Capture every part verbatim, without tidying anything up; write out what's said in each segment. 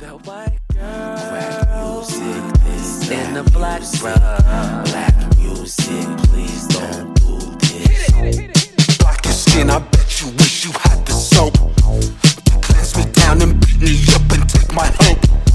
that white girl. Rap music, this in the rap black music. bruh. Black music, please don't do this. Block your skin, I bet you wish you had the soap to cleanse me down and beat me up and take my hope.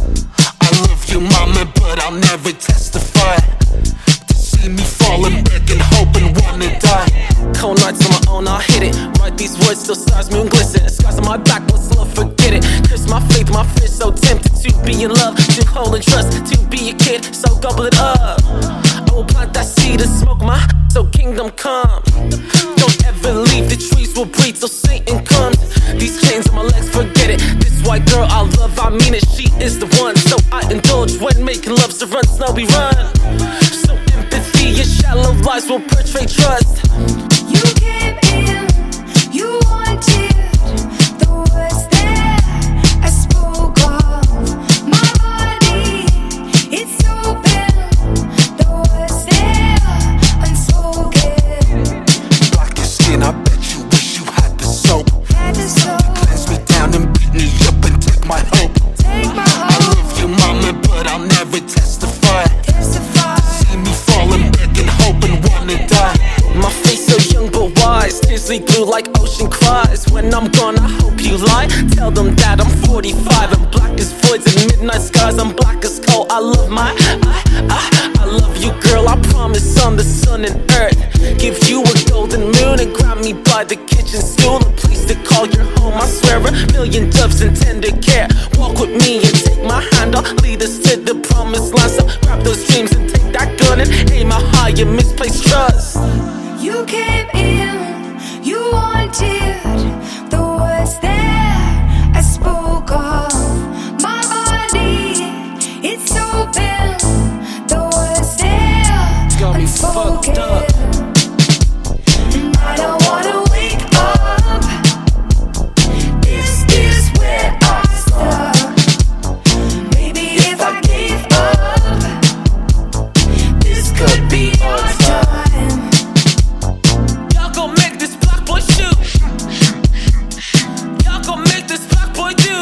I love you, mama, but I'll never testify to see me falling back and hope and wanna die. Cold nights on my own, I'll hit it. Write these words, still stars, moon glisten. Scars on my back, what's love, forget it. Curse my faith, my fear, so tempted to be in love, to hold and trust, to be a kid, so gobble it up. I will plant that seed and smoke my, so kingdom come. Don't ever leave, the trees will breathe, so Satan comes. These chains on my legs, forget it. This white girl I love, I mean it, she is the one. So I indulge when making love, so run, slow, we run. So empathy, your shallow lies will portray trust. You came in, you wanted the words that I spoke of. My body, it's open, the words that unspoken. Block your skin, I bet you wish you had the soap. Had to soak, Cleanse me down and beat me up and take my hope. take my I heart, love you, mama, but I'll never testify. testify. See me falling back and hope and wanna die. My face so young but wise, tears leak blue like ocean cries. When I'm gone, I hope you lie. Tell them that I'm forty-five, I'm black as voids and midnight skies. I'm black as coal, I love my, I, I, I love you, girl. I promise on the sun and earth. Give you a golden moon and grab me by the kitchen stool. A place to call your home, I swear a million doves in tender care. Walk with me and take my hand, I'll lead us to the promised land. So grab those dreams and take that gun and aim a higher misplaced trust. You came in, you wanted the words that I spoke of. My body, it's open, the words that Got me unspoken. fucked up. And I don't wanna wake up. This is where I stuck. Maybe if I gave up, this could be our time. Y'all gon' make this black boy shoot. Y'all gon' make this black boy do.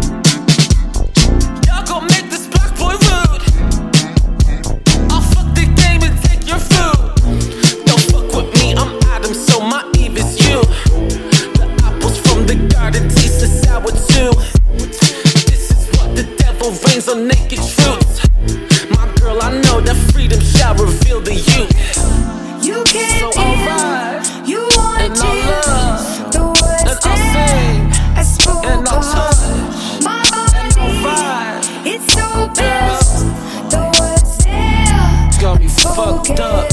Y'all gon' make this black boy rude. I'll fuck the game and take your food. Don't fuck with me, I'm Adam, so my Eve is you. The apples from the garden taste the sour too. This is what the devil rains on naked truths. My girl, I know that freedom shall reveal the youth. You came So alright, in, you and I wanted love, the words and I sing, that I spoke and I of. touch, My and I body, ride. it's open, Yeah. the words that Got me unspoken. fucked up.